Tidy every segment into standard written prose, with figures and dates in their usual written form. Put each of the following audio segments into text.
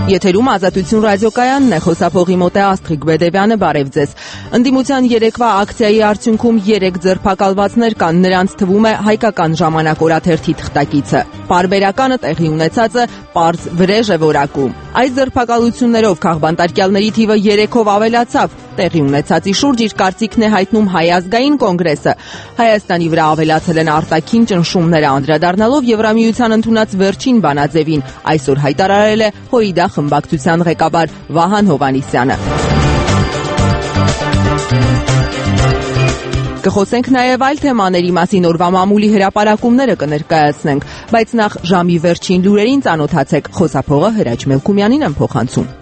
Եթերում Ազատություն ռադիոկայանն է, խոսափողի մոտ է Աստղիկ Բեդևյանը, բարև ձեզ։ Ընդդիմության երեկվա ակցիայի արդյունքում 3 ձերբակալվածներ կան, նրանց թվում է Հայկական ժամանակ օրաթերթի թղթակիցը։ Պարբերականը տեղի ունեցածը պարզ վրեժ է որակում։ Այս ձերբակալություններով քաղբանտարկյալների թիվը 3-ով ավելացավ։ Տեղի ունեցածի շուրջ իր կարծիքն է հայտնում Հայ ազգային կոնգրեսը։ Հայաստանի վրա ավելացել են արտաքին ճնշումները, անդրադառնալով Եվրամիության ընդունած վերջին բանաձևին, այսօր հայտարարել է ՀՅԴ խմբակցության ղեկավար Վահան Հովհաննիսյանը։ Կխոսենք նաև այլ թեմաների մասին, օրվա մամուլի հրապարակումները կներկայացնենք, բայց նախ ժամի վերջին լուրերին ծանոթացեք, խոսափողը Հրաչ Մելքումյանին եմ փոխանցում։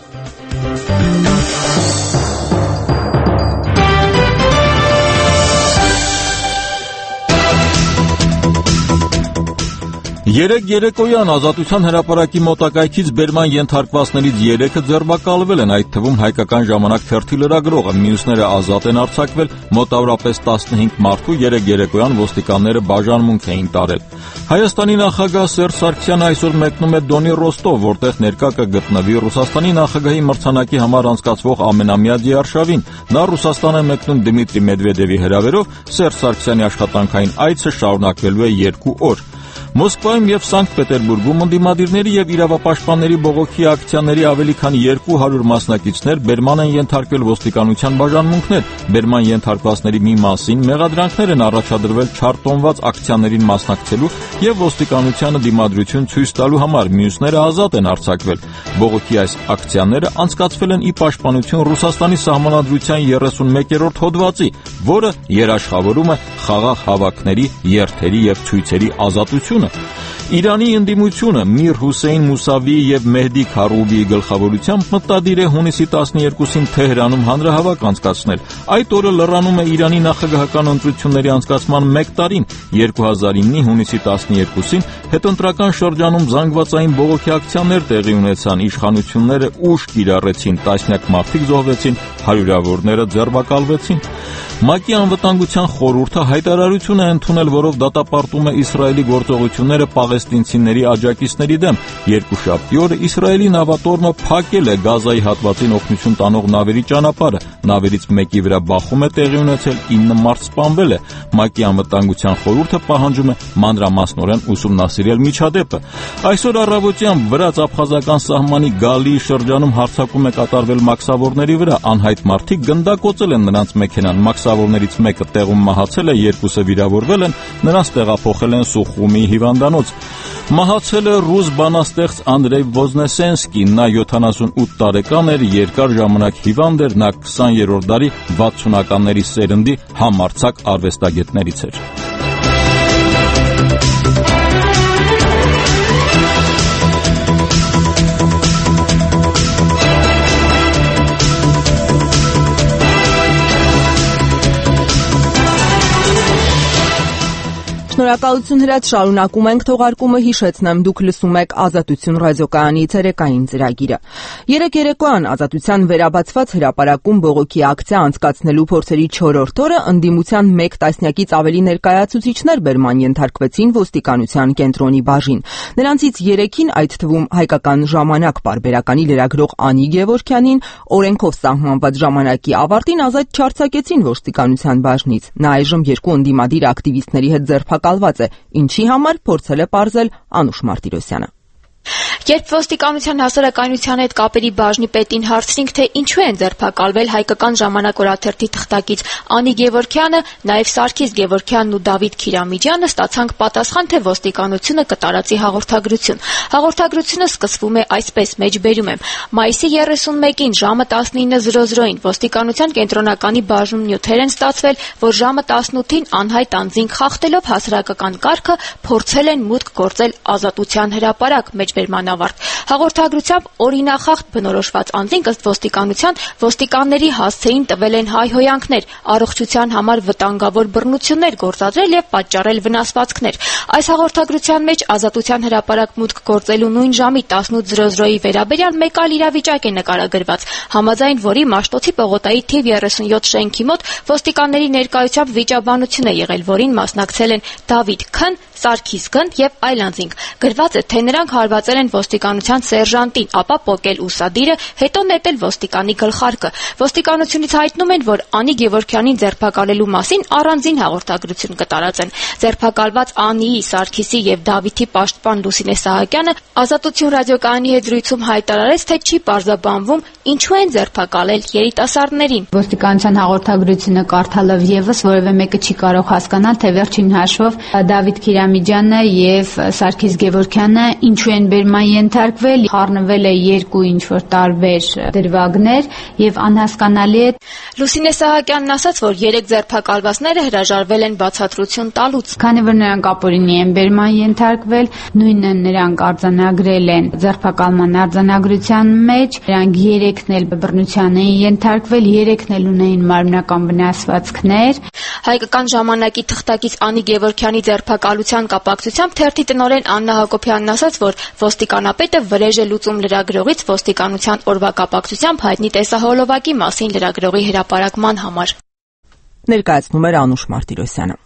Երեկ երեկոյան Ազատության հրապարակի մոտակայքից բերման ենթարկվածներից 3-ը ձերբակալվել են, այդ թվում Հայկական ժամանակ թերթի լրագրողը, մյուսները ազատ են արձակվել, մոտավորապես 15 մարդու երեկ երեկոյան ոստիկանները բաժանմունք էին տարել։ Հայաստանի նախագահ Սերժ Սարգսյանը այսօր մեկնում է Դոնի Ռոստով, որտեղ ներկա կգտնվի Ռուսաստանի նախագահի մրցանակի համար անցկացվող ամենամյա դիարշավին։ Նա Ռուսաստան է մեկնում Դմիտրի Մեդվեդևի հրավերով, Սերժ Սարգսյանի աշխատանքային այցը շարունակվելու է 2 օր։ Մոսկվայում եւ Սանկտ Պետերբուրգում ընդդիմադիրների եւ իրավապաշտպանների բողոքի ակցիաների ավելի քան 200 մասնակիցներ բերման են ենթարկվել ոստիկանության բաժանմունքներ։ Բերման ենթարկվածների մի մասին մեղադրանքներ են առաջադրվել չարտոնված ակցիաներին մասնակցելու եւ ոստիկանությանը դիմադրություն ցույց տալու համար, մյուսները ազատ են արձակվել։ Բողոքի այս ակցիաները անցկացվել են ի պաշտպանություն Ռուսաստանի սահմանադրության 31-րդ հոդվածի, որը երաշխավորում է խաղաղ հավաքների, երթերի եւ ցույցերի ազատությունը։ Իրանի ընդդիմությունը Միր Հուսեյն Մուսավիի եւ Մեհդի Քարուբիի գլխավորությամբ մտադիր է հունիսի 12-ին Թեհրանում հանրահավաք անցկացնել։ Այդ օրը լրանում է Իրանի նախագահական ընտրությունների անցկացման 1 տարին։ 2009-ի հունիսի 12-ին հետընտրական շրջանում զանգվածային բողոքի ակցիաներ տեղի ունեցան, իշխանությունները ուժ կիրառեցին, տասնյակ մարդիկ զոհվեցին, հարյուրավորները ձերբակալվեցին։ ՄԱԿ-ի անվտանգության խորհուրդը հայտարարություն է ընդունել, որով դատապարտում է Իսրայելի գործողությունները պաղեստինցիների աջակիցների դեմ։ Երկուշաբթի օրը Իսրայելի նավատորմը փակել է Գազայի հատվածին օգնություն տանող նավերի ճանապարհը։ Նավերից մեկի վրա բախում է տեղի ունեցել, 9 մարդ սպանվել է։ ՄԱԿ-ի անվտանգության խորհուրդը պահանջում է մանրամասնորեն ուսումնասիրել միջադեպը։ Այսօր առավոտյան վրաց-աբխազական սահմանի Գալիի շրջանում հարձակում է կատարվել մաքսավորների վրա։ Անհայտ մարդիկ գնդակոծել են նրանց մեքենան։ Մաքսավորներից մեկը տեղում մահացել է, 2-ը վիրավորվել են, նրանց տեղափոխել են Սուխումի հիվանդանոց։ Մահացել է ռուս բանաստեղծ Անդրեյ Ոզնեսենսկին, նա 78 տարեկան էր, երկար ժամանակ հիվանդ էր, նա 20-րդ դարի 60-ականների սերնդի համարձակ արվեստագետներից էր։ Շնորհակալություն Հրաչ, շարունակում ենք թողարկումը, հիշեցնեմ, դուք լսում եք Ազատություն ռադիոկայանի ցերեկային ծրագիրը։ Երեկ երեկոյան Ազատության վերաբացված հրապարակում բողոքի ակցիա անցկացնելու փորձերի 4-րդ օրը ընդդիմության 1 տասնյակից ավելի ներկայացուցիչներ բերման ենթարկվեցին ոստիկանության կենտրոնի բաժին։ Նրանցից 3-ին, այդ թվում Հայկական ժամանակ պարբերականի լրագրող Անի Գևորգյանին, օրենքով սահմանված ժամանակի ավարտին ազատ չարձակեցին ոստիկանության բաժնից։ Նա այժմ 2 ընդդիմադիր ակտիվիստների հետ ձերբակալված է, ինչի համար փորձել է պարզել Անուշ Մարտիրոսյանը։ Երբ ոստիկանության հասարակայնության հետ կապերի բաժնի պետին հարցրինք, թե ինչու են ձերբակալվել Հայկական ժամանակ օրաթերթի թղթակից Անի Գևորգյանը, նաև Սարգիս Գևորգյանն ու Դավիթ Քիրամիջյանը, ստացանք պատասխան, թե ոստիկանությունը կտարածի հաղորդագրություն։ Հաղորդագրությունը սկսվում է այսպես, մեջբերում եմ. Մայիսի 31-ին ժամը 19:00-ին ոստիկանության կենտրոնականի բաժնում նյութեր են ստացվել, որ ժամը 18-ին անհայտ անձինք խախտելով հասարակական կարգը փորձել են մուտք գործել Ազատության հրապարակ, մեջբերման ավարտ։ Հաղորդագրությամբ օրինախախտ բնորոշված անձինք ըստ ոստիկանության ոստիկանների հասցեին տվել են հայհոյանքներ, առողջության համար վտանգավոր բռնություններ գործադրել եւ պատճառել վնասվածքներ։ Այս հաղորդագրության մեջ Ազատության հրապարակ մուտք գործելու նույն ժամի 18:00-ի վերաբերյալ մեկ այլ իրավիճակ է նկարագրված, համաձայն որի Մաշտոցի պողոտայի թիվ 37 շենքի մոտ ոստիկանների ներկայությամբ վիճաբանություն է եղել, որին մասնակցել են Դավիթ Ք-ն, Սարգիս Գնդ եւ այլ անձինք։ Գրված է, թե նրանք հարվածել են ոստիկանության սերժանտին, ապա պոկել ուսադիրը, հետո նետել ոստիկանի գլխարկը։ Ոստիկանությունից հայտնում են, որ Անի Գևորգյանին ձերբակալելու մասին առանձին հաղորդագրություն կտարածեն։ Ձերբակալված Անիի, Սարգիսի եւ Դավիթի պաշտպան Լուսինե Սահակյանը Ազատություն ռադիոկայանի հետ զրույցում հայտարարեց, թե չի պարզաբանվում ինչու են ձերբակալել երիտասարդներին։ Ոստիկանության հաղորդագրությունը կարդալով եւս որևէ մեկը չի կարող հասկանալ, թե վերջին հաշվով Դավիթ Քիրամիջյանը եւ Սարգիս Գևորգյանը ինչու են բերման ենթարկվել, խառնվել է երկու ինչ-որ տարբեր դրվագներ եւ անհասկանալի է։ Լուսինե Սահակյանն ասաց, որ 3 ձերբակալվածները հրաժարվել են բացատրություն տալուց։ Քանի որ նրանք ապօրինի են բերման ենթարկվել, նույնը նրանք արձանագրել են ձերբակալման արձանագրության մեջ, նրանք 3-ն էլ բռնության էին ենթարկվել, 3-ն էլ ունեին մարմնական վնասվածքներ։ Հայկական ժամանակի թղթակից Անի Գևորգյանի ձերբակալության կապակցությամբ թերթի տնօրեն Աննա Հակոբյանն ասաց, որ ոստիկանապետը վրեժ է լուծում լրագրողից ոստիկանության օրվա կապակցությամբ հայտնի տեսահոլովակի մասին լրագրողի հրապարակման համար։ Ներկայացնում էր Անուշ Մարտիրոսյանը։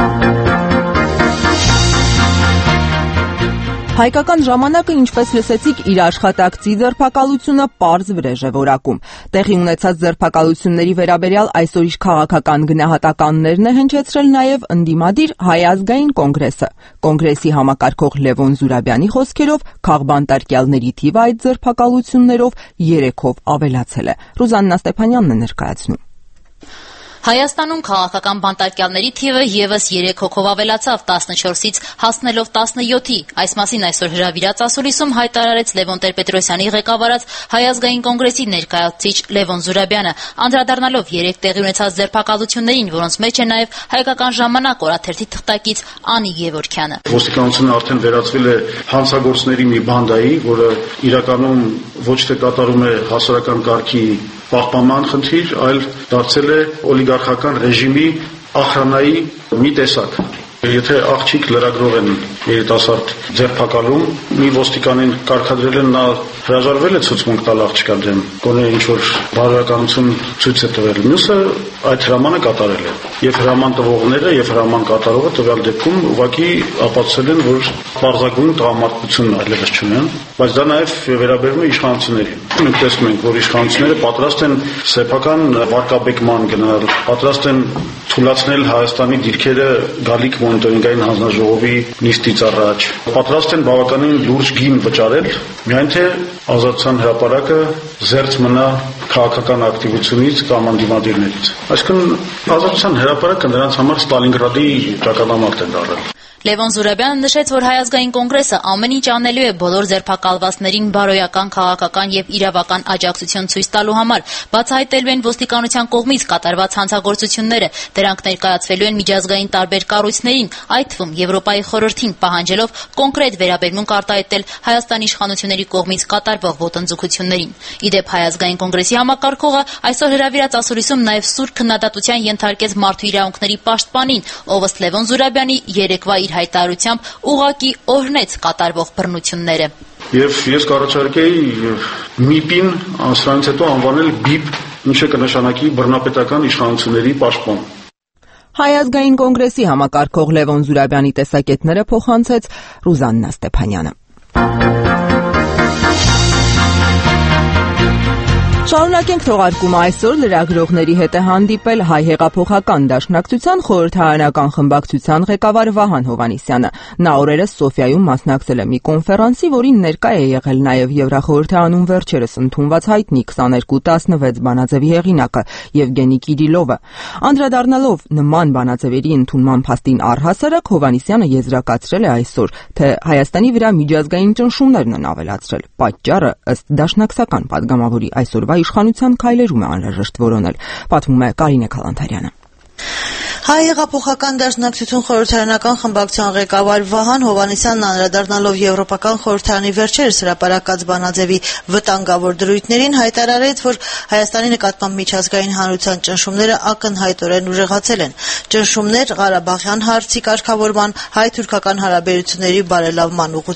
Հայկական ժամանակը, ինչպես լսեցիք, իր աշխատակցի ձերբակալությունը պարզ վրեժ է որակում։ Տեղի ունեցած ձերբակալությունների վերաբերյալ այսօր իր քաղաքական գնահատականներն է հնչեցրել նաև ընդդիմադիր Հայ ազգային կոնգրեսը։ Կոնգրեսի համակարգող Լևոն Զուրաբյանի խոսքերով քաղբանտարկյալների թիվը այդ ձերբակալություններով 3-ով ավելացել է։ Ռուզաննա Ստեփանյանն է ներկայացնում։ Հայաստանում քաղաքական բանտարկյալների թիվը եւս 3 հոգով ավելացավ 14-ից հասնելով 17-ի։ Այս մասին այսօր հրավիրած ասուլիսում հայտարարեց Լևոն Տեր-Պետրոսյանի ղեկավարած Հայ ազգային կոնգրեսի ներկայացուցիչ Լևոն Զուրաբյանը, անդրադառնալով 3 տեղի ունեցած ձերբակալություններին, որոնց մեջ է նաեւ Հայկական ժամանակ օրաթերթի թղթակից Անի Գևորգյանը։ Ոստիկանությունը արդեն վերածվել է հանցագործների մի բանդայի, որը իրականում ոչ թե կատարում է հասարակական կարգի պահպանման խնդիր, այլ դարձել է օլիգարխական ռեժիմի ախրանայի մի տեսակ։ Եթե աղջիկ լրագրող են երիտասարդ ձերբակալում, մի ոստիկանին կարգադրել են, նա հրաժարվել է ցուցմունք տալ աղջկա դեմ, գոնե ինչ-որ բարոյականություն ցույց է տվել։ Մյուսը այդ հրամանը կատարել է։ Եվ հրաման տվողները եւ հրաման կատարողը տվյալ դեպքում ուղղակի ապացուցել են, որ պարզագույն տղամարդություն այլևս չունեն, բայց դա նաեւ վերաբերում է իշխանություններին։ Մենք տեսնում ենք, որ իշխանությունները պատրաստ են սեփական վարկաբեկման գնալ, պատրաստ են թույլատրել Հայաստանի դիրքերը գալիք մոնիտորինգային հանձնաժողովի նիստից առաջ, պատրաստ են բավականին լուրջ գին վճարել, միայն թե Ազատության հրապարակը զերծ մնա քաղաքական ակտիվությունից կամ անդիմադիրներից։ Այսինքն Ազատության հրապարակը նրանց համար Ստալինգրադի ճակատամարտ է դարձել։ Լևոն Զուրաբյանը նշեց, որ Հայ ազգային կոնգրեսը ամեն ինչ անելու է բոլոր ձերբակալվածներին բարոյական, քաղաքական եւ իրավական աջակցություն ցույց տալու համար։ Բացահայտելու են ոստիկանության կողմից կատարված հանցագործությունները, դրանք ներկայացվելու են միջազգային տարբեր կառույցներին, այդ թվում Եվրոպայի խորհրդին, պահանջելով կոնկրետ վերաբերմունք արտահայտել Հայաստանի իշխանությունների կողմից կատարվող ոտնձգություններին։ Իդեպ Հայ ազգային կոնգրեսի համակարգողը այսօր հրավիրած ասուլիսում նաեւ սուր քննադատության ենթարկեց մարդու իրավունքների պաշտպանին, ով ըստ Լևոն Զուրաբյանի երեկվա իր հայտարարությամբ ուղղակի օրհնեց կատարվող բռնությունները։ Եվ ես կառաջարկեի ՄԻՊ-ին սրանից հետո անվանել ԲԻՊ, ինչը կնշանակի բռնապետական իշխանությունների պաշտպան։ Հայ ազգային կոնգրեսի համակարգող Լևոն Զուրաբյանի տեսակետները փոխանցեց Ռուզաննա Ստեփանյանը։ Շարունակենք թողարկումը այսօր լրագրողների հետ է հանդիպել Հայ հեղափոխական դաշնակցության խորհրդարանական խմբակցության ղեկավար Վահան Հովհաննիսյանը։ Նա օրերս Սոֆիայում մասնակցել է մի կոնֆերանսի, որին ներկա է եղել նաև Եվրախորհրդարանում վերջերս ընդունված հայտնի 2216 բանաձևի հեղինակը Եվգենի Կիրիլովը։ Անդրադառնալով նման բանաձևերի ընդունման փաստին առհասարակ Հովհաննիսյանը եզրակացրել է այսօր, թե Հայաստանի վրա միջազգային ճնշումներն են ավելացրել։ Պատճառը ըստ դաշնակցական падգամավորի այսօրվա իշխանության քայլերում է անհրաժեշտ որոնել, պատմում է Կարինե Քալանթարյանը։ Հայ հեղափոխական դաշնակցություն խորհրդարանական խմբակցության ղեկավար Վահան Հովհաննիսյանն անդրադառնալով Եվրոպական խորհրդարանի վերջերս հրապարակած բանաձևի վտանգավոր դրույթներին հայտարարեց, որ Հայաստանի նկատմամբ միջազգային հանրության ճնշումները ակնհայտորեն ուժեղացել են։ Ճնշումներ Ղարաբաղյան հարցի կարգավորման, հայ-թուրքական հարաբերությունների բարելավման ուղղությամբ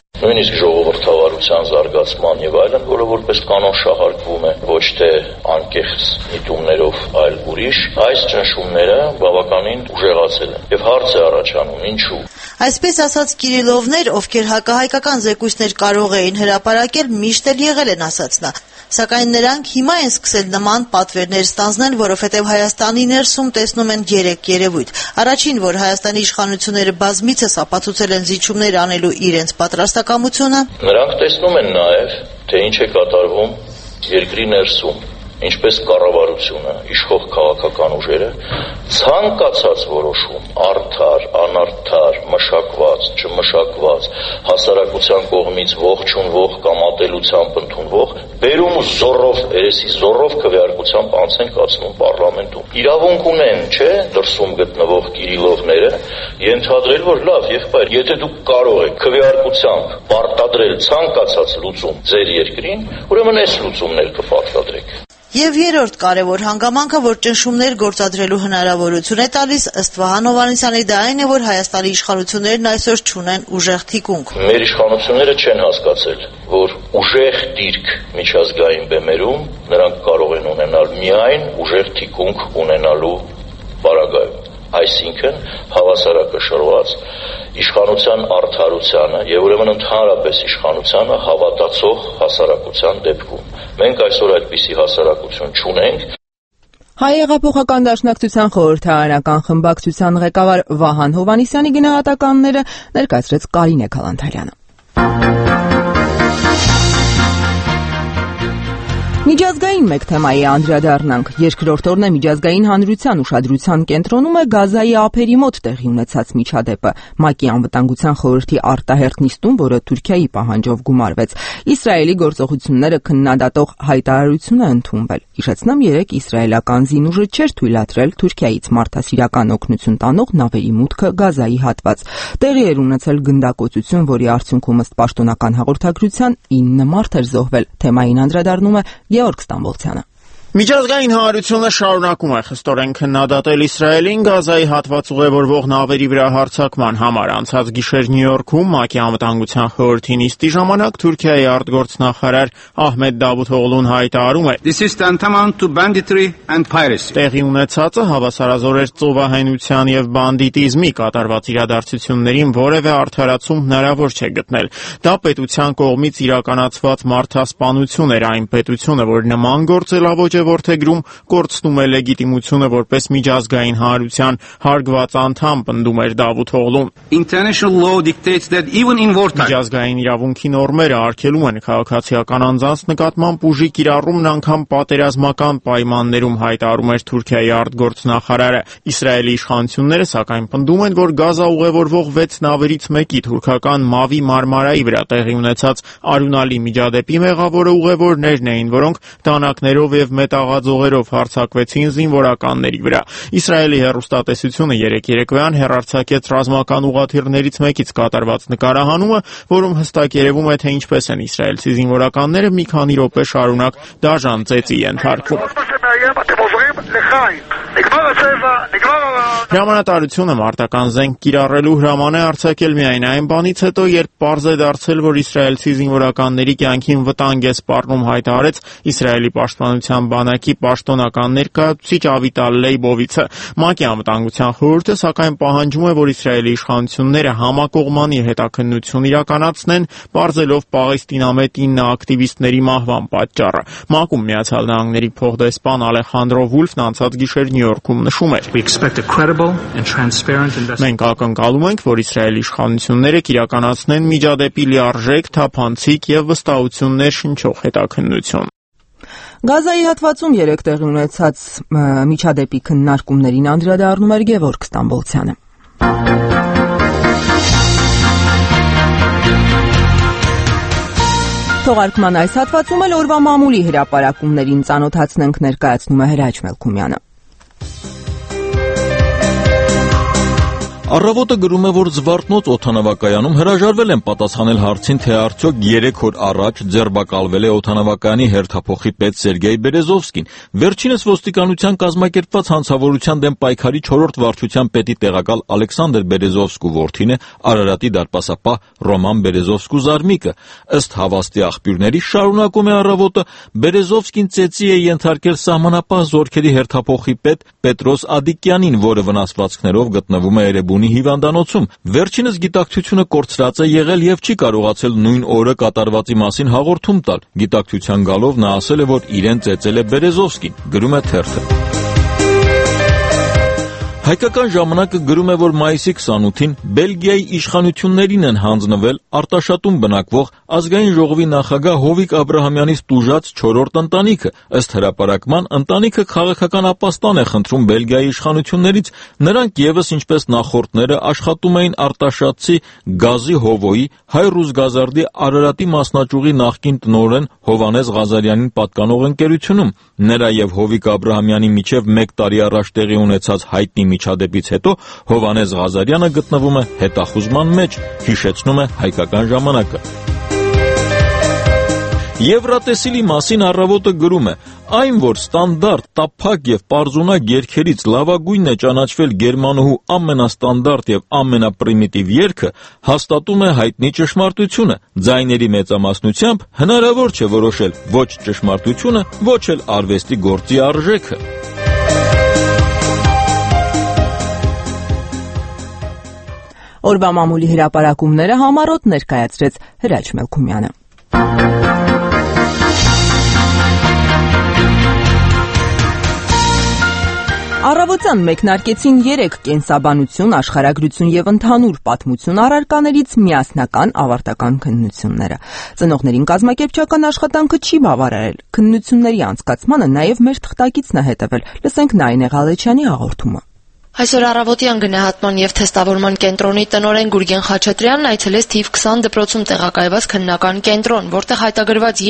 Նույնիսկ ժողովրդավարության զարգացման եւ այլն, որը որպես կանոն շահարկվում է ոչ թե անկեղծ միտումներով, այլ ուրիշ, այս ճնշումները բավականին ուժեղացել են եւ հարց է առաջանում ինչու։ Այսպես ասած Կիրիլովներ, ովքեր հակահայկական զեկույցներ կարող էին հրապարակել, միշտ էլ եղել են, ասաց նա։ Սակայն նրանք հիմա են սկսել նման պատվերներ ստանձնել, որովհետև Հայաստանի ներսում տեսնում են 3 երևույթ։ Առաջին, որ Հայաստանի իշխանությունները բազմիցս ապացուցել են զիջումներ անելու իրենց պատրաստակամությունը։ Նրանք տեսնում են նաև, թե ինչ է կատարվում երկրի ներսում, ինչպես կառավարությունը, իշխող քաղաքական ուժերը ցանկացած որոշում, արդար, անարդար, մշակված, չմշակված, հասարակության կողմից ողջունվող կամ ատելությամբ ընդունվող, բերում ու զորով, երեսի զորով քվեարկությամբ անց են կացնում պարլամենտում։ Իրավունք ունեն, չէ, դրսում գտնվող Կիրիլովները ենթադրել, որ լավ, եղբայր, եթե դուք կարող եք քվեարկությամբ պարտադրել ցանկացած լուծում ձեր երկրին, ուրեմն այս լուծումն էլ կպարտադրեք։ Եվ երրորդ կարևոր հանգամանքը, որ ճնշումներ գործադրելու հնարավորություն է տալիս, ըստ Վահան Հովհաննիսյանի, դա այն է, որ Հայաստանի իշխանություններն այսօր չունեն ուժեղ թիկունք։ Մեր իշխանությունները չեն հասկացել, որ ուժեղ դիրք միջազգային բեմերում նրանք կարող են ունենալ միայն ուժեղ թիկունք ունենալու պարագայում։ Այսինքն հավասարակշռված իշխանության արդարությանը եւ ուրեմն ընդհանրապես իշխանությանը հավատացող հասարակության դեպքում։ Մենք այսօր այդպիսի հասարակություն չունենք։ Հայ հեղափոխական դաշնակցության խորհրդարանական խմբակցության ղեկավար Վահան Հովհաննիսյանի գնահատականները ներկայացրեց Կարինե Քալանթարյանը։ Միջազգային մեկ թեմայի անդրադառնանք։ Երկրորդ օրն է միջազգային հանրության ուշադրության կենտրոնում է Գազայի ափերի մոտ տեղի ունեցած միջադեպը։ ՄԱԿ-ի անվտանգության խորհրդի արտահերթ նիստում, որը Թուրքիայի պահանջով գումարվեց, Իսրայելի գործողությունները քննադատող հայտարարություն է ընդունվել։ Հիշեցնեմ, երեկ իսրայելական զինուժը չէր թույլատրել Թուրքիայից մարդասիրական օգնություն տանող նավերի մուտքը Գազայի հատված։ Տեղի էր ունեցել գնդակոծություն, որի արդյունքում ըստ պաշտոնական հաղորդագրության 9 մարդ էր զոհվել։ Թեմային անդրադառնում է Գեորգ Ստամբոլցյանը։ Միջազգային հանրությունը շարունակում է խստորեն քննադատել Իսրայելին Գազայի հատված ուղևորվող նավերի վրա հարձակման համար։ Անցած գիշեր Նյու Յորքում ՄԱԿ-ի անվտանգության խորհրդի նիստի ժամանակ Թուրքիայի արտգործնախարար Ահմեդ Դավութօղլուն հայտարարում է. This is tantamount to banditry and piracy. Տեղի ունեցածը հավասարազոր էր ծովահենության եւ բանդիտիզմի կատարված իրադարձություններին որևէ արդարացում հնարավոր չէ գտնել։ Դա պետության կողմից իրականացված մարդասպանություն էր, այն պետությունը, որ նման գործելավոճ որդեգրում կորցնում է լեգիտիմությունը որպես միջազգային հանրության հարգված անդամ, պնդում էր Դավութօղլուն։ International law dictates that even in wartime Միջազգային իրավունքի նորմերը արգելում են քաղաքացիական անձանց նկատմամբ ուժի կիրառումն անգամ պատերազմական պայմաններում, հայտարարում էր Թուրքիայի արտգործնախարարը։ Իսրայելի իշխանությունները սակայն պնդում են, որ Գազա ուղևորվող 6 նավերից մեկի թուրքական Մավի Մարմարայի վրա տեղի ունեցած արյունալի միջադեպի մեղավորը ուղևորներն էին, որոնք դանակներով եւ մետաղաձողերով հարձակվեցին զինվորականների վրա։ Իսրայելի հեռուստատեսությունը երեկոյան հեռարձակեց ռազմական ուղղաթիռներից մեկից կատարված նկարահանումը, որում հստակ երևում է, թե ինչպես են իսրայելցի զինվորականները մի քանի րոպե շարունակ դաժան ծեծի ենթարկվում։ Հրամանատարությունը մարտական զենք կիրառելու հրաման է արձակել միայն այն բանից հետո, երբ պարզ է դարձել, որ իսրայելցի զինվորականների կյանքին վտանգ է սպառնում, հայտարարեց Իսրայելի պաշտպանության բանակի պաշտոնական ներկայացուցիչ Ավիտալ Լեյբովիցը։ ՄԱԿ-ի անվտանգության խորհուրդը սակայն պահանջում է, որ Իսրայելի իշխանությունները համակողմանի հետաքննություն իրականացնեն, պարզելով Պաղեստինամետ 9 ակտիվիստների մահվան պատճառը։ ՄԱԿ-ում Միացյալ Նահանգների փոխդեսպան Ալեխանդրո Վուլֆն անցած գիշեր Նյու Յորքում նշում էր. Մենք ակնկալում ենք, որ Իսրայելի իշխանությունները կիրականացնեն միջադեպի լիարժեք, թափանցիկ եւ վստահություն ներշնչող հետաքննություն։ Գազայի հատվածում երեկ տեղի ունեցած միջադեպի քննարկումներին անդրադառնում էր Գեորգ Ստամբոլցյանը։ Թողարկման այս հատվածում էլ օրվա մամուլի հրապարակումներին ծանոթացնենք, ներկայացնում է Հրաչ Մելքումյանը։ Առավոտը գրում է, որ Զվարթնոց օդանավակայանում հրաժարվել են պատասխանել հարցին, թե արդյոք 3 օր առաջ ձերբակալվել է օդանավակայանի հերթափոխի պետ Սերգեյ Բերեզովսկին։ Վերջինս ոստիկանության կազմակերպված հանցավորության դեմ պայքարի 4-րդ վարչության պետի տեղակալ Ալեքսանդր Բերեզովսկու որդին է, Արարատի դարպասապահ Ռոման Բերեզովսկու զարմիկը։ Ըստ հավաստի աղբյուրների, շարունակում է առավոտը, Բերեզովսկին ծեծի է ենթարկել սահմանապահ զորքերի հերթափոխի պետ Պետրոս Ադիկյանին, որը վնասվածքներով գտնվում է Էրեբունի հիվանդանոցում։ Վերջինս գիտակցությունը կորցրած է եղել եւ չի կարողացել նույն օրը կատարվածի մասին հաղորդում տալ։ Գիտակցության գալով նա ասել է, որ իրեն ծեծել է Բերեզովսկին, գրում է թերթը։ Հայկական ժամանակը գրում է, որ մայիսի 28-ին Բելգիայի իշխանություններին են հանձնվել Արտաշատում բնակվող ազգային ժողովի նախագահ Հովիկ Աբրահամյանից տուժած 4-րդ ընտանիքը։ Ըստ հրապարակման, ընտանիքը քաղաքական ապաստան է խնդրում Բելգիայի իշխանություններից։ Նրանք ևս ինչպես նախորդները աշխատում էին Արտաշատցի Գազի Հովոյի Հայ Ռուսգազարդի Արարատի մասնաճյուղի նախկին տնօրեն Հովանես Ղազարյանին պատկանող ընկերությունում։ Նրա եւ Հովիկ Աբրահամյանի միջև 1 տարի առաջ տեղի ունեցած հայտնի միջադեպից հետո Հովանես Ղազարյանը գտնվում է հետախուզման մեջ, հիշեցնում է Հայկական ժամանակը։ Եվրատեսիլի մասին առավոտը գրում է. այն, որ ստանդարտ, տափակ եւ պարզունակ երգերից լավագույնն է ճանաչվել գերմանուհու ամենաստանդարտ եւ ամենապրիմիտիվ երգը, հաստատում է հայտնի ճշմարտությունը։ Ձայների մեծամասնությամբ հնարավոր չէ որոշել ոչ ճշմարտությունը, ոչ էլ արվեստի գործի արժեքը։ Օրվա մամուլի հրապարակումները համառոտ ներկայացրեց Հրաչ Մելքումյանը։ Առավոտյան մեկնարկեցին 3 կենսաբանություն, աշխարհագրություն եւ ընդհանուր պատմություն առարկաներից միասնական ավարտական քննությունները։ Ծնողներին կազմակերպչական աշխատանքը չի բավարարել։ Քննությունների անցկացմանը նաեւ մեր թղթակիցն է հետևել։ Լսենք Նայինե Ղալեչյանի հաղորդումը։ Այսօր առավոտյան գնահատման եւ թեստավորման կենտրոնի տնօրեն Գուրգեն Խաչատրյանն այցելեց թիվ 20 դպրոցում տեղակայված քննական կենտրոն, որտեղ հայտագրված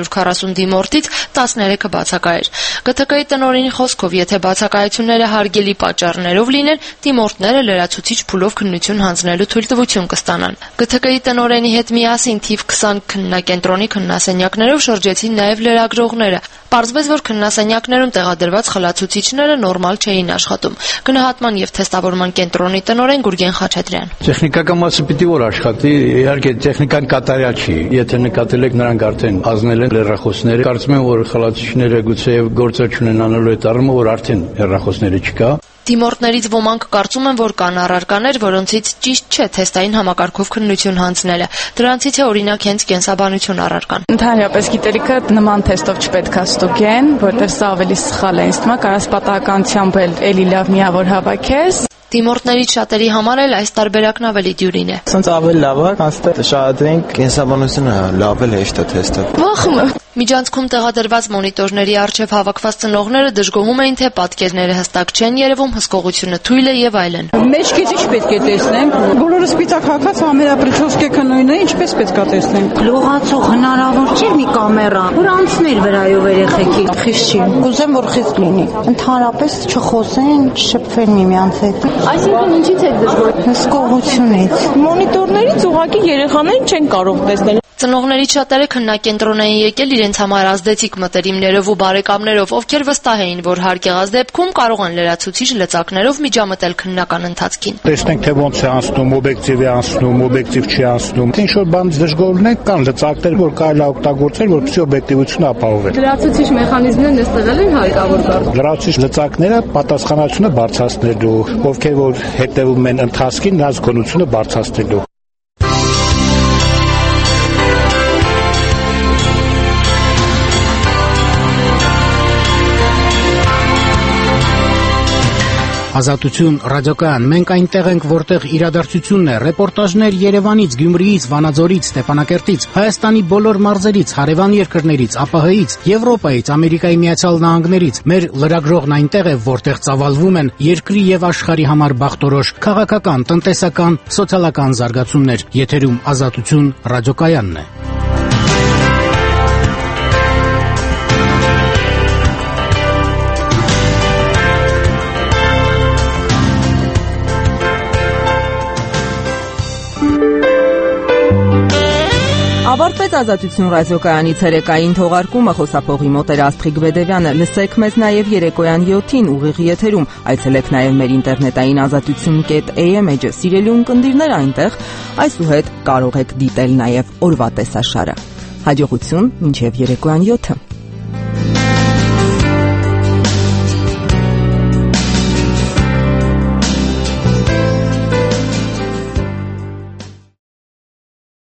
340 դիմորդից 13-ը բացակայ էր։ ԳԹԿ-ի տնօրենի խոսքով, եթե բացակայությունները հարգելի պատճառներով լինեն, դիմորդները լրացուցիչ փուլով քննություն հանձնելու թույլտվություն կստանան։ ԳԹԿ-ի տնօրենի հետ միասին թիվ 20 քննակենտրոնի քննասենյակներով շրջեցին նաեւ լրագրողները։ Պարզվեց, որ քննասենյակներում տեղադրված խլացուցիչները նորմալ չէին աշխատում։ Գնահատման եւ թեստավորման կենտրոնի տնօրեն Գուրգեն Խաչատրյան։ Տեխնիկական մասը պիտի որ աշխատի, իհարկե տեխնիկան կատարյալ չի։ Եթե նկատել եք, նրանք արդեն ազնել են լրախոսները։ Կարծում եմ, որ խլացուցիչները գուցեև գործը չունենալու այդ առումով, որ արդեն լրախոսները չկա։ Դիմորդներից ոմանք կարծում են, որ կան առարկաներ, որոնցից ճիշտ չէ թեստային համակարգով քննություն հանձնելը։ Դրանցից է օրինակ հենց կենսաբանություն առարկան։ Ընդհանրապես գիտելիքը նման թեստով չպետք է ստուգեն, որտեղ սա ավելի սխալ է ինձ թվում, կարաս պատահականությամբ էլի լավ միավոր հավաքես։ Դիմորդներից շատերի համար էլ այս տարբերակն ավելի դյուրին է։ Սենց ավելի լավ է, կանցնե շահադրենք կենսաբանությունը լավ է հեշտ է թեստը։ Վախում եմ։ Միջանցքում տեղադրված մոնիտորների առջև հավաքված ծնողները դժգոհում էին, թե պատկերները հստակ չեն երևում, հսկողությունը թույլ է եւ այլն։ Մեջքից ինչ պետք է տեսնենք։ Բոլորը սպիտակ հագած համերապրիչոսկեքը նույնն է, ինչպես պետք է տեսնենք։ Լողացող հնարավոր չէ մի կամերա, որ անցներ վրայով երեխեքի։ Խիստ չի։ Կուզեմ, որ խիստ լինի։ Ընդհանրապես չխոսեն, չշփվեն միմյանց հետ։ Այսինքն ինչից է դժգոհ։ Հսկողությունից։ Մոնիտորներից ուղղակի երեխաներին չեն կարող տեսնել։ Ծնողներից շատերը քննակենտրոն էին եկել իրենց համար ազդեցիկ մտերիմներով ու բարեկամներով, ովքեր վստահ էին, որ հարկեղած դեպքում կարող են լրացուցիչ լծակներով միջամտել քննական ընթացքին։ Տեսնենք, թե ոնց է անցնում, օբյեկտիվ է անցնում, օբյեկտիվ չի անցնում։ Ինչ որ բանից դժգոհներ կան լծակներ, որ կարելի է օգտագործել, որպեսզի օբյեկտիվությունը ապահովել։ Լրացուցիչ մեխանիզմներն ստեղել են հարկավոր կարգ։ Լրացուցիչ լծակները պատասխանատվությունը բարձրացնելու, ովքեր որ հետևում են ընթացքին, նրանց գոնությունը բարձրացնելու։ Ազատություն ռադիոկայան, մենք այնտեղ ենք, որտեղ իրադարձությունն է, ռեպորտաժներ Երևանից, Գյումրիից, Վանաձորից, Ստեփանակերտից, Հայաստանի բոլոր մարզերից, հարևան երկրներից, ԱՊՀ-ից, Եվրոպայից, Ամերիկայի Միացյալ Նահանգներից։ Մեր լրագրողն այնտեղ է, որտեղ ծավալվում են երկրի եւ աշխարհի համար բախտորոշ քաղաքական, տնտեսական, սոցիալական զարգացումներ։ Եթերում Ազատություն ռադիոկայանն է։ Ավարտվեց Ազատություն ռադիոկայանի ցերեկային թողարկումը, խոսափողի մոտ էր Աստղիկ Բեդևյանը։ Լսեք մեզ նաև երեկոյան 7-ին ուղիղ եթերում, այցելեք նաև մեր ինտերնետային azatutun.am էջը, սիրելի ունկնդիրներ այնտեղ, այսուհետ կարող եք դիտել նաև օրվա տեսաշարը։ Հաջողություն մինչև երեկոյան 7-ը։